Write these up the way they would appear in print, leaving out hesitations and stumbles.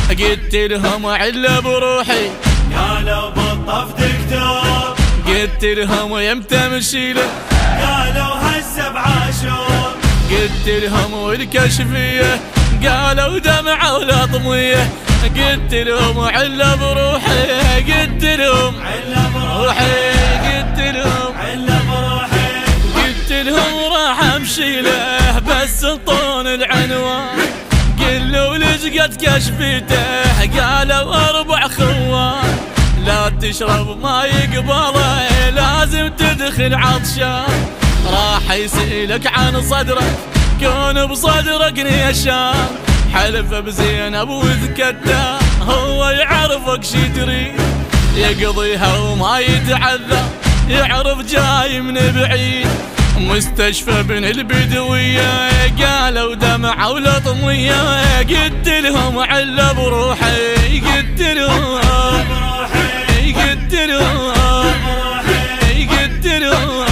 قلت لهم عل بروحي قالوا بالطف دكتور، قلت لهم يمتى مشيله قالوا هسه بعاشور، قلت لهم والكشفيه قالوا دمعة ولا طمية، قلت لهم عل بروحي قلت لهم عل بروحي، قلت لهم عل بروحي، قلت لهم راح امشي له بس انطون العنوان، قلوا لجقت كشفيته قالوا 4 خوان، لا تشرب ما يقبله لازم تدخل عطشان، راح يسألك عن صدرك كون بصدرك نيشان، حلف بزينب وذكته هو يعرفك شي تريد، يقضيها وما يتعذى يعرف جاي من بعيد، مستشفى بن البدوية قالوا دمعة ولا طمية، قلت لهم عل بروحي قلت لهم قلت لهم قلت لهم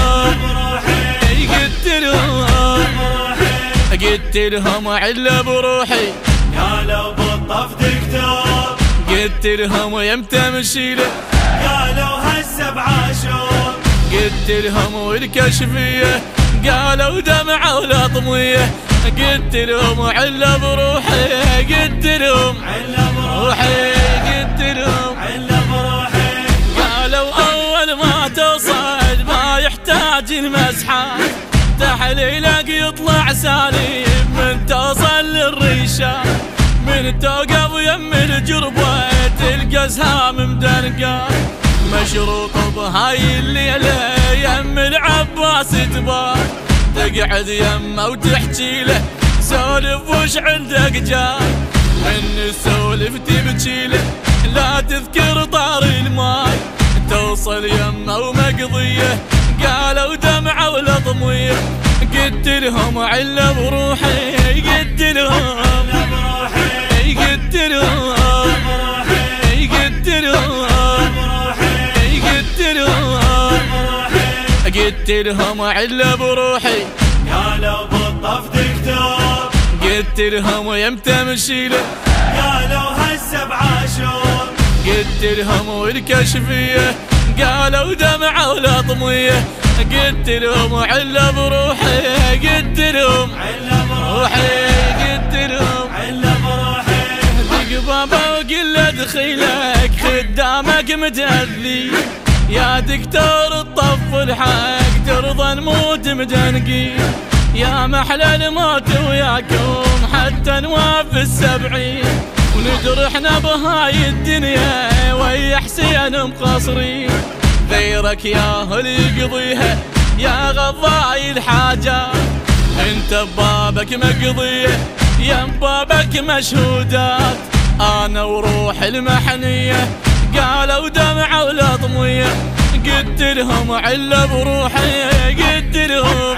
قلت لهم عل بروحي قالوا بالطف دكتور، قلت لهم يمتى مشيله قالوا هسه بعاشور، قلت لهم والكشفيه قالوا دمعة ولا طمية، قلت لهم عل بروحي قلت لهم عل بروحي، قلت لهم عل بروحي، قالوا اول ما توصل ما يحتاج المسحات، تحليلك يطلع سليم من توصل للريشات، من توقف يم الجربة تلقى سهام مدنقات، مشروط بهاي الليلة يم العباس تبار، تقعد يمه وتحكي له سولف وش عندك جار، من السولف تبكي له لا تذكر طاري الماي، توصل يمه ومقضيه قالوا دمعة ولا طمية، قلت لهم عل بروحي قلت لهم قلت لهم قلت لهم قلت لهم قلت لهم عل بروحي قالوا بالطف دكتور، قلت لهم يمتى مشيله قالوا هسه بعاشور، قلت لهم والكشفيه قالوا دمعة ولا طمية، قلت لهم عل بروحي قلت لهم عل بروحي، قلت لهم عل بروحي، دق بابا وقل له دخيلك خدامك متأذي، يا دكتور الطف الحق ترضى نموت مدنقين، يا محلى الموت وياكم حتى نوافي 70، وندرحنا بهاي الدنيا ويا حسين مقصرين، غيرك يا هل يقضيها يا غضاي الحاجات، انت ببابك مقضيه يا بابك مشهودات، انا وروح المحنيه قالوا دمعة ولا طمية، قلت لهم عل بروحي قلت لهم